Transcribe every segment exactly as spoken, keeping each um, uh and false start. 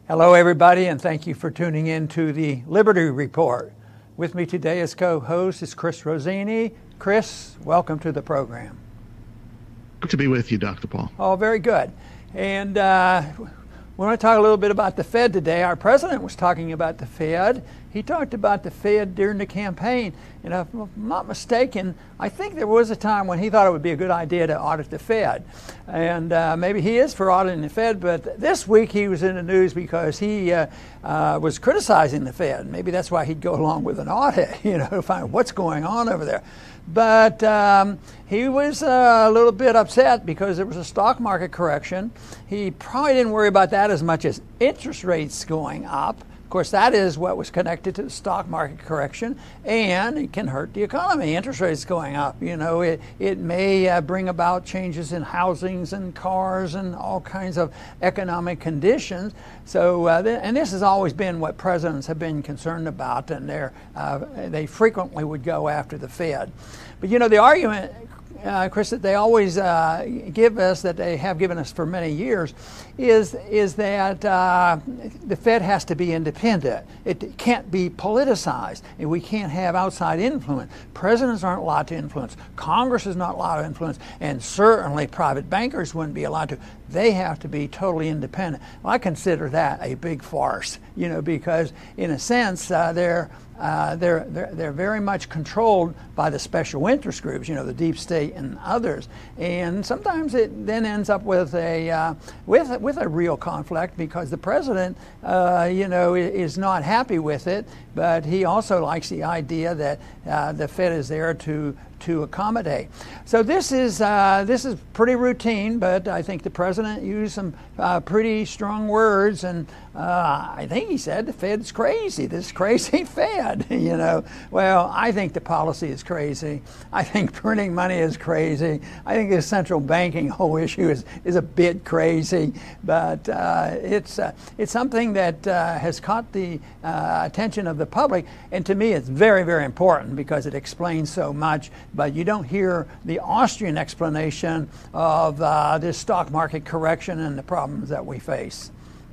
Hello, everybody, and thank you for tuning in to the Liberty Report. With me today as co-host is Chris Rossini. Chris, welcome to the program. Good to be with you, Doctor Paul. Oh, very good. And uh, we want to talk a little bit about the Fed today. Our president was talking about the Fed. He talked about the Fed during the campaign. And if I'm not mistaken, I think there was a time when he thought it would be a good idea to audit the Fed. And uh, maybe he is for auditing the Fed, but this week he was in the news because he uh, uh, was criticizing the Fed. Maybe that's why he'd go along with an audit, you know, to find what's going on over there. But um, he was uh, a little bit upset because there was a stock market correction. He probably didn't worry about that as much as interest rates going up. Of course, that is what was connected to the stock market correction, and it can hurt the economy. Interest rates going up, you know, it, it may uh, bring about changes in housings and cars and all kinds of economic conditions. So, uh, th- and this has always been what presidents have been concerned about, and they're, uh, they frequently would go after the Fed. But, you know, the argument, Uh, Chris, that they always uh, give us, that they have given us for many years, is is that uh, the Fed has to be independent. It can't be politicized, and we can't have outside influence. Presidents aren't allowed to influence. Congress is not allowed to influence, and certainly private bankers wouldn't be allowed to. They have to be totally independent. Well, I consider that a big farce, you know, because in a sense uh, they're Uh, they're, they're they're very much controlled by the special interest groups, you know, the deep state and others, and sometimes it then ends up with a uh, with with a real conflict because the president, uh, you know, is not happy with it, but he also likes the idea that uh, the Fed is there to to accommodate. So this is uh, this is pretty routine, but I think the president used some uh, pretty strong words, and uh, I think he said the Fed's crazy. This crazy Fed, you know. Well, I think the policy is crazy. I think printing money is crazy. I think the central banking whole issue is is a bit crazy, but uh, it's uh, it's something that uh, has caught the uh, attention of the public, and to me, it's very very important because it explains so much. But you don't hear the Austrian explanation of uh, this stock market correction and the problems that we face.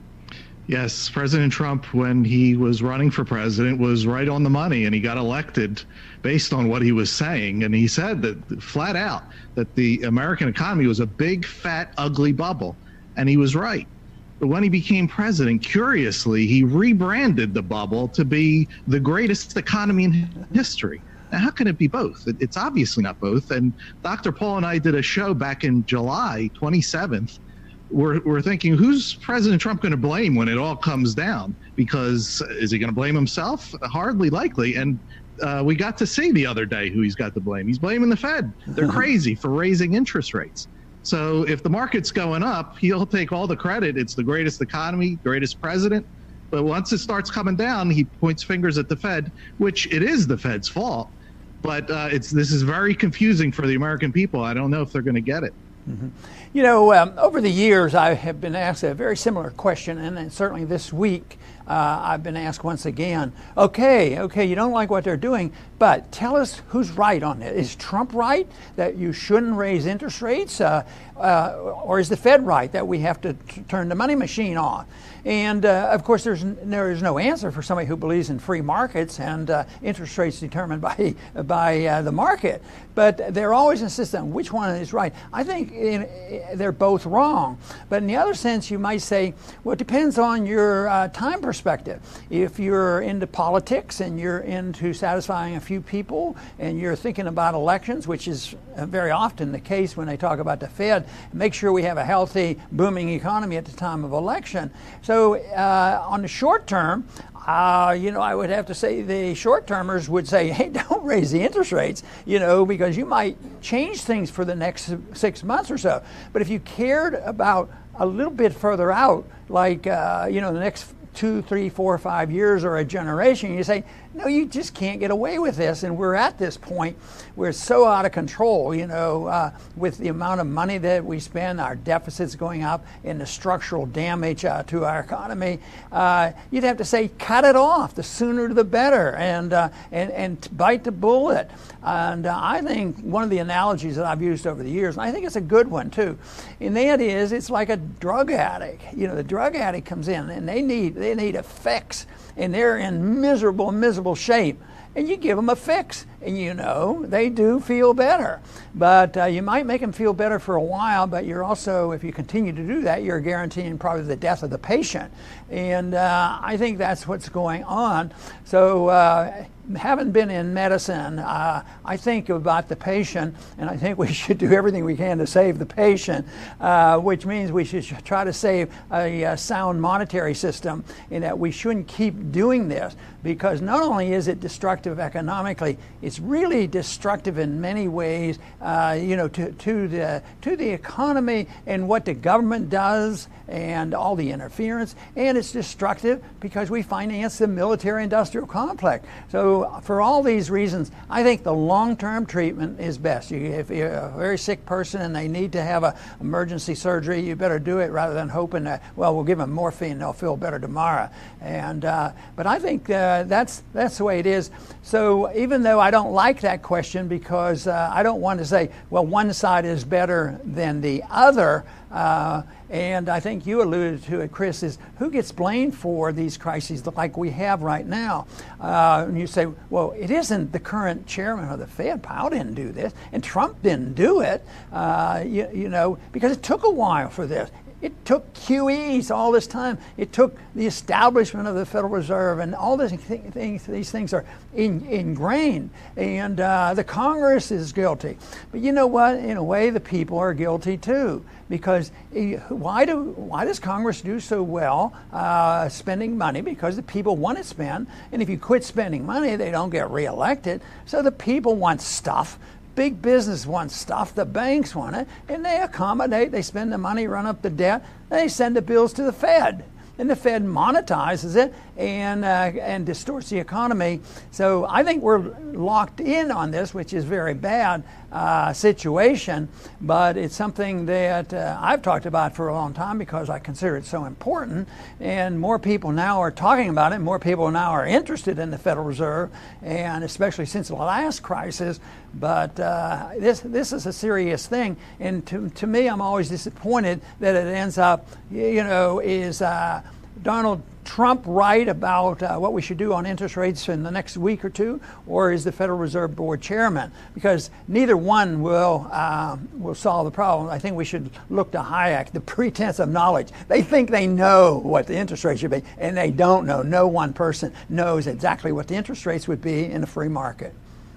Yes, President Trump, when he was running for president, was right on the money, and he got elected based on what he was saying. And he said that flat out that the American economy was a big, fat, ugly bubble. And he was right. But when he became president, curiously, he rebranded the bubble to be the greatest economy in history. Now, how can it be both? It, it's obviously not both. And Doctor Paul and I did a show back in July twenty-seventh. We're, we're thinking, who's President Trump going to blame when it all comes down? Because is he going to blame himself? Hardly likely. And uh, we got to see the other day who he's got to blame. He's blaming the Fed. They're crazy for raising interest rates. So if the market's going up, he'll take all the credit. It's the greatest economy, greatest president. But once it starts coming down, he points fingers at the Fed, which it is the Fed's fault. But uh, it's this is very confusing for the American people. I don't know if they're going to get it. Mm-hmm. You know, um, over the years, I have been asked a very similar question, and then certainly this week, uh, I've been asked once again, okay, okay, you don't like what they're doing, but tell us who's right on it. Is Trump right that you shouldn't raise interest rates? Uh, uh, or is the Fed right that we have to t- turn the money machine on? And uh, of course, there's n- there is no answer for somebody who believes in free markets and uh, interest rates determined by by uh, the market. But they're always insistent on which one is right. I think in, they're both wrong. But in the other sense, you might say, well, it depends on your uh, time perspective. If you're into politics and you're into satisfying a few people and you're thinking about elections, which is uh, very often the case when they talk about the Fed, make sure we have a healthy, booming economy at the time of election. So uh, on the short term, Uh, you know, I would have to say the short-termers would say, hey, don't raise the interest rates, you know, because you might change things for the next six months or so. But if you cared about a little bit further out, like, uh, you know, the next two, three, four, five years or a generation. You say, no, you just can't get away with this. And we're at this point where it's so out of control, you know, uh, with the amount of money that we spend, our deficits going up, and the structural damage uh, to our economy. Uh, you'd have to say, cut it off. The sooner the better, and uh, and and bite the bullet. And uh, I think one of the analogies that I've used over the years, and I think it's a good one too, and that is, it's like a drug addict. You know, the drug addict comes in and they need they need a fix, and they're in miserable, miserable shape. And you give them a fix, and you know, they do feel better. But uh, you might make them feel better for a while, but you're also, if you continue to do that, you're guaranteeing probably the death of the patient. And uh, I think that's what's going on. So uh, having been in medicine, uh, I think about the patient, and I think we should do everything we can to save the patient, uh, which means we should try to save a, a sound monetary system, in that we shouldn't keep doing this, because not only is it destructive economically, it's really destructive in many ways, uh, you know, to, to the to the economy and what the government does and all the interference, and it's destructive because we finance the military-industrial complex. So for all these reasons, I think the long-term treatment is best. You, if you're a very sick person and they need to have a emergency surgery, you better do it rather than hoping that, well, we'll give them morphine and they'll feel better tomorrow. And uh, but I think uh, that's that's the way it is. So even though I don't like that question, because uh, I don't want to say, well, one side is better than the other, uh, and I think you alluded to it, Chris, is who gets blamed for these crises like we have right now? Uh, and you say, well, it isn't the current chairman of the Fed. Powell didn't do this, and Trump didn't do it, uh, you, you know, because it took a while for this. It took Q Es all this time. It took the establishment of the Federal Reserve, and all these things. These things are in, ingrained, and uh, the Congress is guilty. But you know what? In a way, the people are guilty too, because why do why does Congress do so well uh, spending money? Because the people want to spend, and if you quit spending money, they don't get reelected. So the people want stuff. Big business wants stuff, the banks want it, and they accommodate, they spend the money, run up the debt, they send the bills to the Fed. And the Fed monetizes it and uh, and distorts the economy. So I think we're locked in on this, which is very bad uh, situation, but it's something that uh, I've talked about for a long time because I consider it so important, and more people now are talking about it, more people now are interested in the Federal Reserve, and especially since the last crisis. But uh, this this is a serious thing, and to, to me, I'm always disappointed that it ends up, you know, is uh, Donald Trump right about uh, what we should do on interest rates in the next week or two, or is the Federal Reserve Board chairman? Because neither one will uh, will solve the problem. I think we should look to Hayek, the pretense of knowledge. They think they know what the interest rate should be, and they don't know. No one person knows exactly what the interest rates would be in a free market.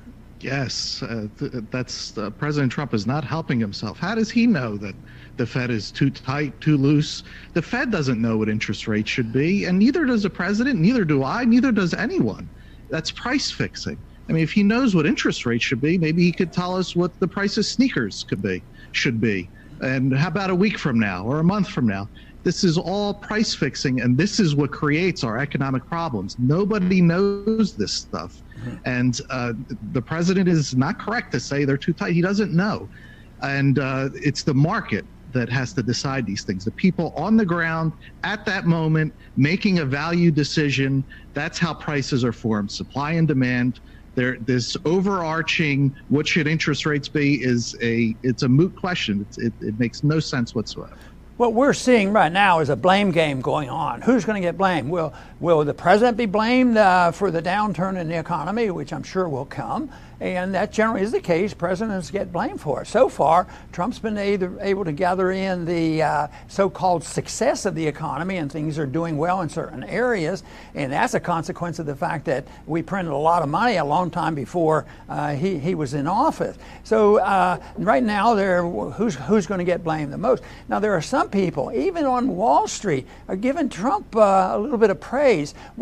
Yes, uh, th- that's uh, President Trump is not helping himself. How does he know that the Fed is too tight, too loose? The Fed doesn't know what interest rates should be, and neither does the president, neither do I, neither does anyone. That's price fixing. I mean, if he knows what interest rates should be, maybe he could tell us what the price of sneakers could be, should be. And how about a week from now or a month from now? This is all price fixing, and this is what creates our economic problems. Nobody knows this stuff. And uh, the president is not correct to say they're too tight. He doesn't know. And uh, it's the market that has to decide these things. The people on the ground at that moment making a value decision, that's how prices are formed, supply and demand. There, this overarching what should interest rates be is a, it's a moot question. It's, it, it makes no sense whatsoever. What we're seeing right now is a blame game going on. Who's going to get blamed? Will will the president be blamed uh, for the downturn in the economy, which I'm sure will come? And that generally is the case. Presidents get blamed for it. So far, Trump's been either able to gather in the uh, so-called success of the economy, and things are doing well in certain areas. And that's a consequence of the fact that we printed a lot of money a long time before uh, he, he was in office. So uh, right now, there who's, who's going to get blamed the most? Now, there are some people, even on Wall Street, are giving Trump uh, a little bit of praise, which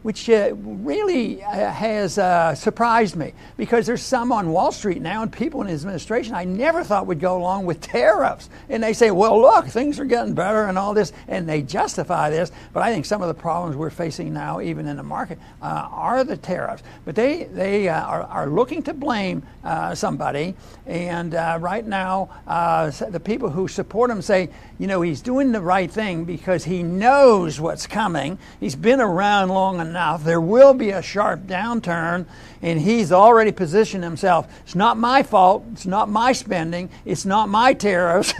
which uh, really uh, has uh, surprised me, because there's some on Wall Street now and people in his administration I never thought would go along with tariffs. And they say, well, look, things are getting better and all this, and they justify this. But I think some of the problems we're facing now, even in the market, uh, are the tariffs. But they, they uh, are, are looking to blame uh, somebody. And uh, right now, uh, the people who support him say, you know, he's doing the right thing because he knows what's coming. He's been around long enough. There will be a sharp downturn, and he's already positioned himself. It's not my fault. It's not my spending. It's not my tariffs.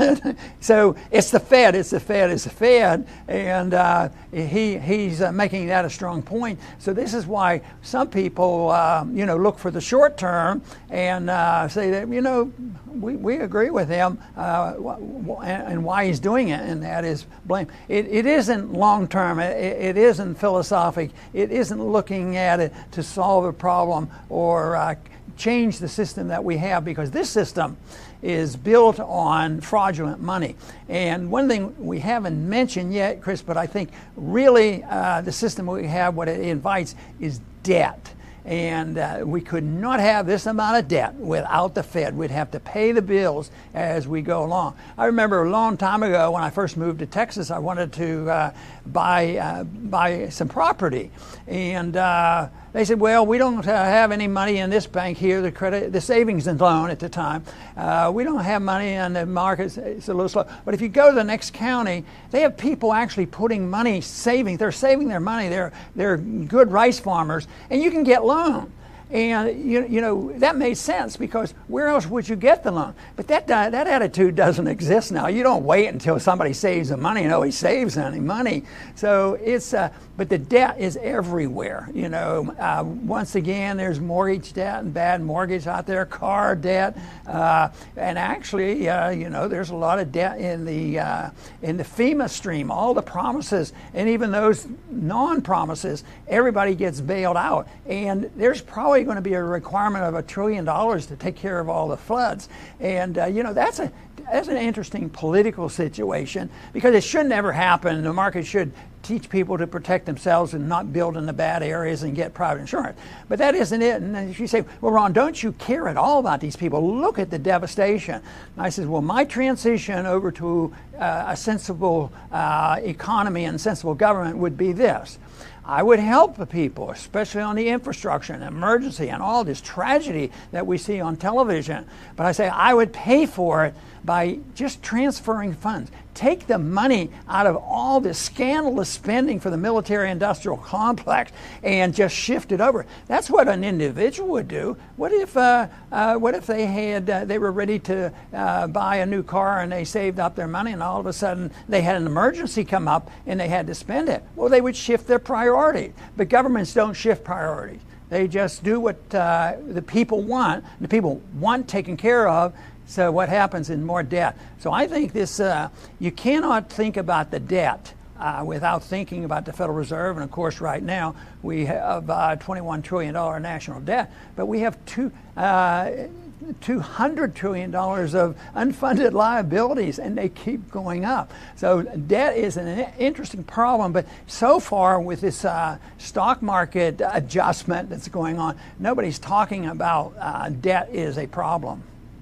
So it's the Fed. It's the Fed. It's the Fed. And uh, he he's uh, making that a strong point. So this is why some people, uh, you know, look for the short term and uh, say that, you know, we, we agree with him uh, and, and why he's doing it, and that is blame. It, it isn't long term. It, it isn't philosophic. It isn't looking at it to solve a problem or uh, change the system that we have, because this system is built on fraudulent money. And one thing we haven't mentioned yet, Chris, but I think really uh, the system we have, what it invites is debt. And uh, we could not have this amount of debt without the Fed. We'd have to pay the bills as we go along. I remember a long time ago when I first moved to Texas, I wanted to uh, buy uh, buy some property, and uh, they said, "Well, we don't uh, have any money in this bank here, the credit, the savings and loan at the time. Uh, we don't have money in the markets. It's a little slow." But if you go to the next county, they have people actually putting money, saving. They're saving their money. They're they're good rice farmers, and you can get loan. And you, you know, that made sense, because where else would you get the loan? But that that attitude doesn't exist now. You don't wait until somebody saves the money. You know, he saves any money. So it's, uh, but the debt is everywhere. You know, uh, once again, there's mortgage debt and bad mortgage out there, car debt, uh, and actually, uh, you know, there's a lot of debt in the uh, in the FEMA stream. All the promises, and even those non-promises, everybody gets bailed out, and there's probably going to be a requirement of a trillion dollars to take care of all the floods. And uh, you know, that's a that's an interesting political situation, because it should never happen. The market should teach people to protect themselves and not build in the bad areas and get private insurance. But that isn't it. And if you say, well, Ron, don't you care at all about these people? Look at the devastation. And I said, well, my transition over to uh, a sensible uh, economy and sensible government would be this. I would help the people, especially on the infrastructure and emergency and all this tragedy that we see on television. But I say I would pay for it by just transferring funds. Take the money out of all this scandalous spending for the military-industrial complex and just shift it over. That's what an individual would do. What if, uh, uh, what if they had, uh, they were ready to uh, buy a new car and they saved up their money, and all of a sudden they had an emergency come up and they had to spend it? Well, they would shift their priorities. But governments don't shift priorities. They just do what uh, the people want. The people want taken care of. So what happens in more debt? So I think this, uh, you cannot think about the debt uh, without thinking about the Federal Reserve. And of course, right now we have uh, twenty-one trillion dollars national debt, but we have two, uh, two hundred trillion dollars of unfunded liabilities, and they keep going up. So debt is an interesting problem, but so far with this uh, stock market adjustment that's going on, nobody's talking about uh, debt is a problem.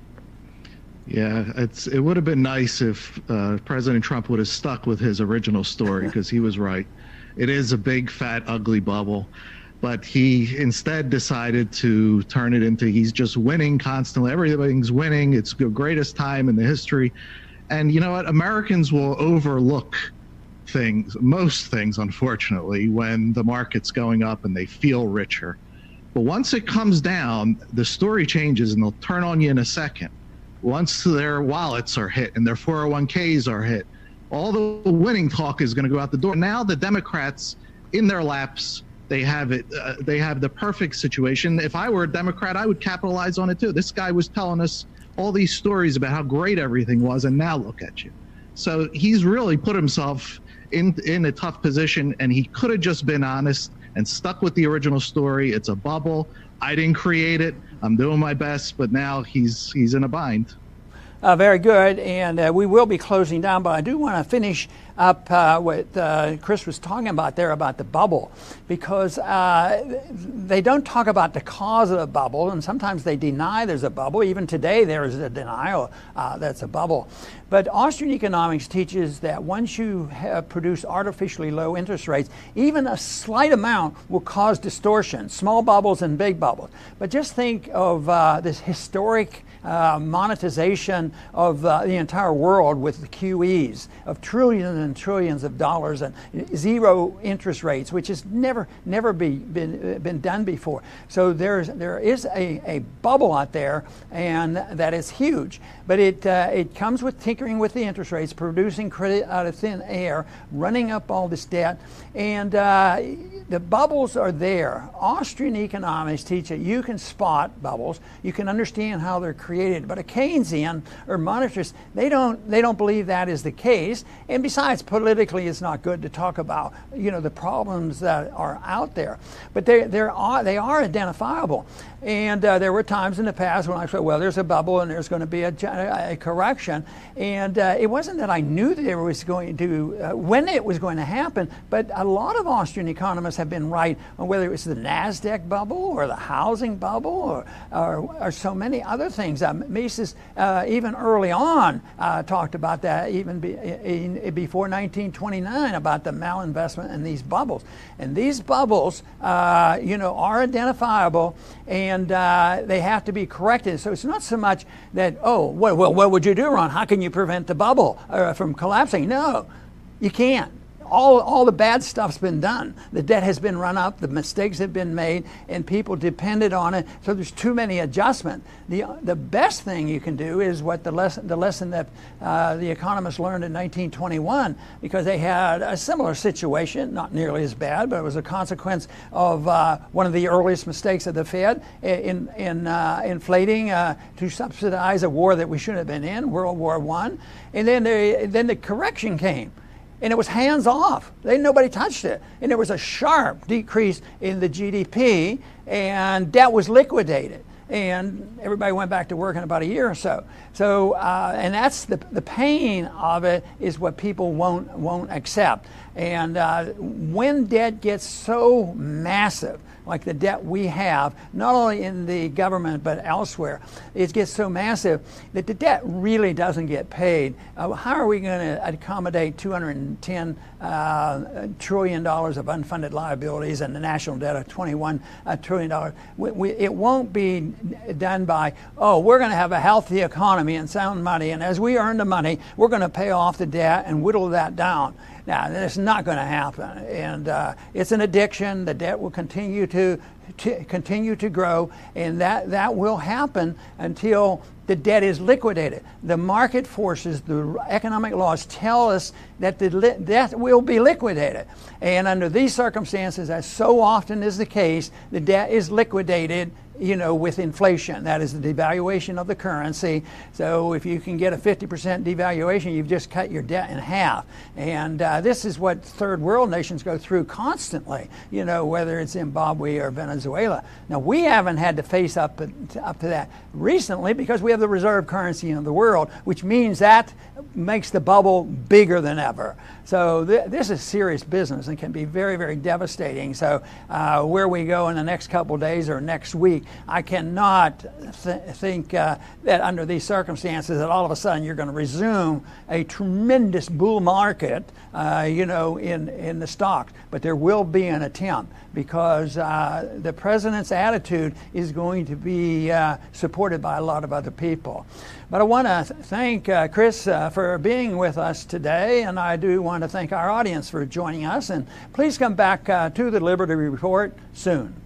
Yeah, it's it would have been nice if uh, President Trump would have stuck with his original story, because he was right. It is a big, fat, ugly bubble. But he instead decided to turn it into he's just winning constantly. Everything's winning. It's the greatest time in the history. And you know what? Americans will overlook things, most things, unfortunately, when the market's going up and they feel richer. But once it comes down, the story changes and they'll turn on you in a second. Once their wallets are hit and their four oh one k's are hit, all the winning talk is going to go out the door. Now the Democrats, in their laps, they have it. Uh, they have the perfect situation. If I were a Democrat, I would capitalize on it too. This guy was telling us all these stories about how great everything was, and now look at you. So he's really put himself in in a tough position, and he could have just been honest and stuck with the original story. It's a bubble. I didn't create it. I'm doing my best, but now he's he's in a bind. Uh, very good, and uh, we will be closing down, but I do want to finish up uh, what uh, Chris was talking about there about the bubble, because uh, they don't talk about the cause of the bubble, and sometimes they deny there's a bubble. Even today there is a denial uh, that's a bubble. But Austrian economics teaches that once you have produced artificially low interest rates, even a slight amount will cause distortion, small bubbles and big bubbles. But just think of uh, this historic uh, monetization of uh, the entire world with the Q Es of trillions and trillions of dollars and zero interest rates, which has never never be, been been done before. So there's there is a, a bubble out there, and that is huge. But it uh, it comes with tinkering with the interest rates, producing credit out of thin air, running up all this debt, and uh, the bubbles are there. Austrian economics teach that you can spot bubbles, you can understand how they're created, but a Keynesian or monetarist, they don't they don't believe that is the case. And besides, politically, it's not good to talk about you know the problems that are out there. But they they are they are identifiable. And uh, there were times in the past when I said, well, there's a bubble and there's going to be a, a correction. And uh, it wasn't that I knew that there was going to, uh, when it was going to happen, but a lot of Austrian economists have been right on whether it was the NASDAQ bubble or the housing bubble or, or, or so many other things. Uh, Mises, uh, even early on, uh, talked about that, even be, in, before nineteen twenty-nine, about the malinvestment in these bubbles. And these bubbles, uh, you know, are identifiable, and uh, they have to be corrected. So it's not so much that, oh, well, well what would you do, Ron? How can you prevent the bubble uh, from collapsing? No, you can't. All, all the bad stuff's been done. The debt has been run up, the mistakes have been made, and people depended on it. So there's too many adjustments. The, the best thing you can do is what the lesson, the lesson that uh, the economists learned in nineteen twenty-one, because they had a similar situation, not nearly as bad, but it was a consequence of uh, one of the earliest mistakes of the Fed in, in uh, inflating uh, to subsidize a war that we shouldn't have been in, World War One. And then, they, then the correction came. And it was hands off. They, nobody touched it. And there was a sharp decrease in the G D P, and debt was liquidated. And everybody went back to work in about a year or so. So, uh, and that's the the pain of it is what people won't won't accept. And uh, when debt gets so massive, like the debt we have, not only in the government but elsewhere, it gets so massive that the debt really doesn't get paid. Uh, how are we going to accommodate two hundred ten uh, trillion dollars of unfunded liabilities and the national debt of twenty-one uh, trillion dollars? We, we, it won't be done by, oh, we're going to have a healthy economy and sound money, and as we earn the money, we're going to pay off the debt and whittle that down. Now, that's not going to happen, and uh, it's an addiction. The debt will continue to, to continue to grow, and that, that will happen until the debt is liquidated. The market forces, the economic laws tell us that the li- debt will be liquidated, and under these circumstances, as so often is the case, the debt is liquidated, you know, with inflation. That is the devaluation of the currency. So if you can get a fifty percent devaluation, you've just cut your debt in half. And uh, this is what third world nations go through constantly, you know, whether it's Zimbabwe or Venezuela. Now, we haven't had to face up, up to that recently because we have the reserve currency in the world, which means that makes the bubble bigger than ever. So th- this is serious business and can be very, very devastating. So uh, where we go in the next couple of days or next week, I cannot th- think uh, that under these circumstances that all of a sudden you're going to resume a tremendous bull market, uh, you know, in, in the stocks. But there will be an attempt because uh, the president's attitude is going to be uh, supported by a lot of other people. But I want to thank uh, Chris uh, for being with us today, and I do want to thank our audience for joining us. And please come back uh, to the Liberty Report soon.